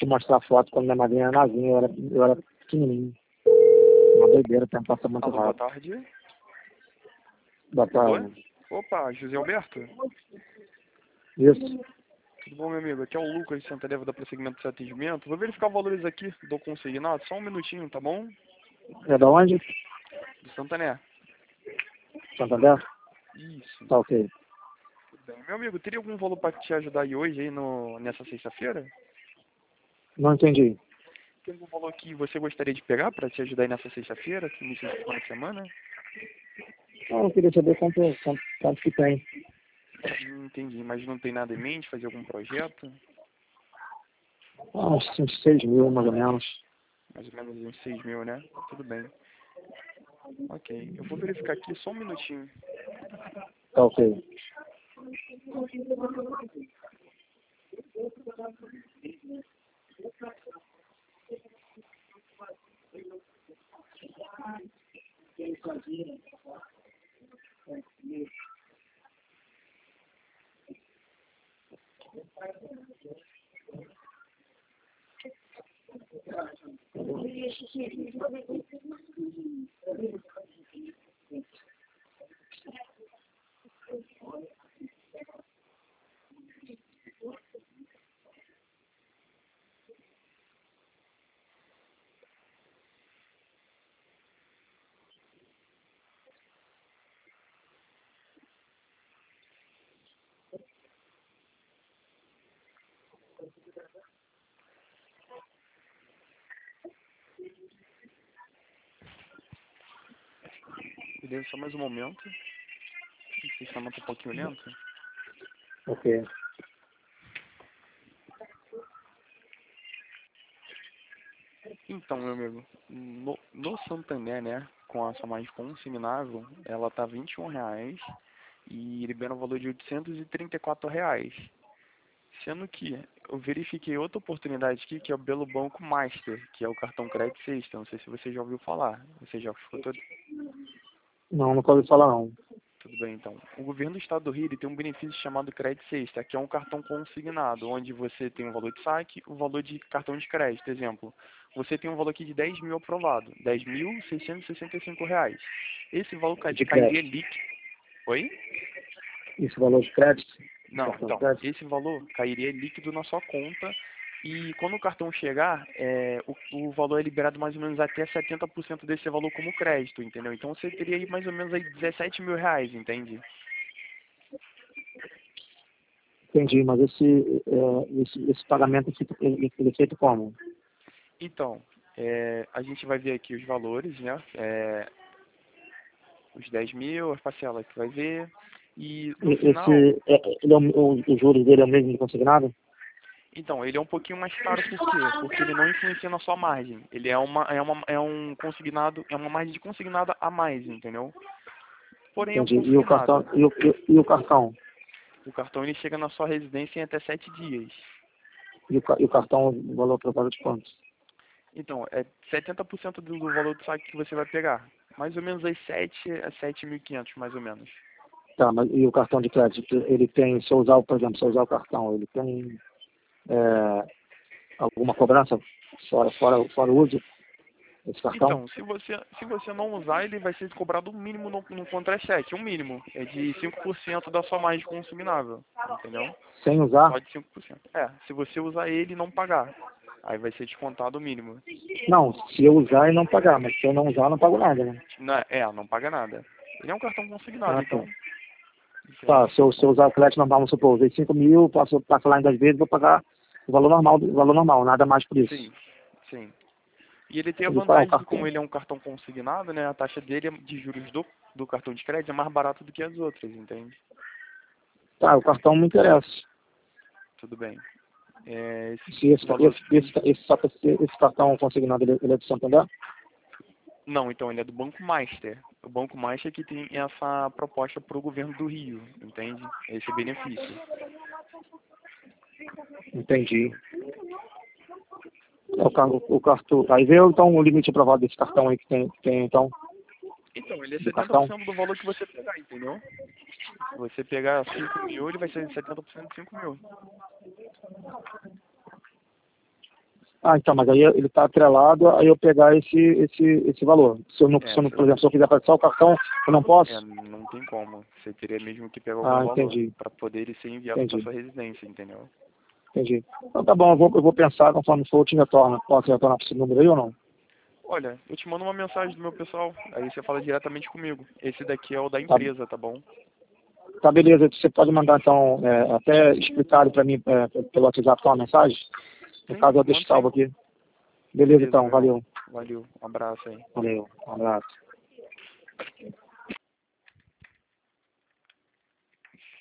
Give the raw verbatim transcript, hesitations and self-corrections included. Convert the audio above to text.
te mostrar a foto quando minha madrinha era novinha, eu era, eu era pequenininho. Uma doideira, o tempo passa muito Alô, boa rápido. tarde. Boa tarde. Oi? Opa, José Alberto? Isso. Tudo bom, meu amigo? Aqui é o Lucas de Santa Leva da Prosseguimento do seu atendimento. Vou verificar os valores aqui do consignado, só um minutinho, tá bom? É da onde? Do Santané. Santander? Isso. Tá ok. Tudo bem. Meu amigo, teria algum valor para te ajudar aí hoje, aí no, nessa sexta-feira? Não entendi. Tem algum valor que você gostaria de pegar para te ajudar aí nessa sexta-feira, que início de final de semana? Não, eu queria saber quanto, quanto, quanto que tem. Hum, entendi, mas não tem nada em mente, fazer algum projeto? Ah, uns uns seis mil, mais ou menos. Mais ou menos uns seis mil, né? Tudo bem. Ok, eu vou verificar aqui só um minutinho. Tá ok. Beleza, só mais um momento. O sistema está um pouquinho lento. Ok. Então, meu amigo, no, no Santander, né, com a sua mais consignável, ela tá vinte e um reais e libera um valor de oitocentos e trinta e quatro reais. Sendo que eu verifiquei outra oportunidade aqui, que é o Belo Banco Master, que é o cartão crédito sexta. Não sei se você já ouviu falar. Você já escutou? Não, nunca ouvi falar não. Tudo bem, então. O governo do estado do Rio ele tem um benefício chamado Crédito Sexta, que é um cartão consignado, onde você tem um valor de saque e o valor de cartão de crédito. Exemplo, você tem um valor aqui de dez mil aprovado, dez mil seiscentos e sessenta e cinco reais. Esse valor cai- De cairia crédito. líquido. Oi? Esse valor de crédito? De Não, cartão de então, crédito? esse valor cairia líquido na sua conta e quando o cartão chegar, é, o, o valor é liberado mais ou menos até setenta por cento desse valor como crédito, entendeu? Então você teria aí mais ou menos aí dezessete mil reais, entende? Entendi, mas esse, é, esse, esse pagamento é feito- ele, ele é feito como? Então, é, a gente vai ver aqui os valores, né? É, os dez mil, as parcelas que vai ver. E no E- final, Esse, é, ele é o, o, o juros dele é o mesmo de consignado? então, ele é um pouquinho mais caro, por quê? Porque ele não influencia na sua margem. Ele é uma, é uma, é um consignado, é uma margem de consignada a mais, entendeu? Porém, é um Entendi. E o cartão? consignado. E o, e, e o cartão? O cartão ele chega na sua residência em até sete dias. E o, ca- e o cartão, o valor trocado de quanto? Então, é setenta por cento do, do valor do saque que você vai pegar. Mais ou menos aí sete a sete mil e quinhentos, mais ou menos. Tá, mas e o cartão de crédito? Ele tem, se eu usar, o- por exemplo, se eu usar o cartão, ele tem é, alguma cobrança fora, fora, fora o uso desse cartão? Então, se você, se você não usar, ele vai ser cobrado um mínimo no, no contra-cheque, um mínimo. É de cinco por cento da sua margem consignável, entendeu? Sem usar? Só de cinco por cento. É, se você usar ele e não pagar, aí vai ser descontado o mínimo. Não, se eu usar e não pagar, mas se eu não usar, eu não pago nada, né? Não, é, é, não paga nada. Ele é um cartão consignado, Ah, tá. então já Tá, não se tem eu, se eu como. usar o crédito normal, vamos supor, usei cinco mil, passo, passo lá em dez vezes, vou pagar o valor normal, o valor normal, nada mais por isso. Sim, sim. E ele tem a Ele fala, o vantagem que como cartão. ele é um cartão consignado, né, a taxa dele é de juros do, do cartão de crédito é mais barata do que as outras, entende? Tá, o cartão me interessa. Tudo bem. É, Se esse esse, valor esse, vinte. esse, esse, só que esse, esse cartão consignado, ele, ele é de Santander? Não, então ele é do Banco Master. O Banco Master que tem essa proposta para o governo do Rio, entende? Esse benefício. Entendi. É o, carro, o cartão. Aí veio então o limite aprovado desse cartão aí que tem, que tem então, Então, ele é do setenta por cartão. cento do valor que você pegar, entendeu? Se você pegar cinco mil, ele vai ser setenta por cento de cinco mil. Ah, então, mas aí ele está atrelado a eu pegar esse, esse, esse valor. Se eu não, É, se eu não, se por exemplo, se eu quiser passar o cartão, eu não posso? É, não tem como. Você teria mesmo que pegar algum Ah, valor entendi, para poder ele ser enviado para entendi, sua residência, entendeu? entendi. Então tá bom, eu vou, eu vou pensar, conforme for, eu te retorno. Posso retornar para esse número aí ou não? Olha, eu te mando uma mensagem do meu pessoal, aí você fala diretamente comigo. Esse daqui é o da Tá, empresa, tá bom? tá beleza, você pode mandar então, é, até explicado para mim é, pelo WhatsApp uma mensagem? No Sim, caso eu deixo mando salvo sim. aqui. Beleza Beleza, então, meu irmão. valeu. Valeu, um abraço aí. Valeu, um abraço.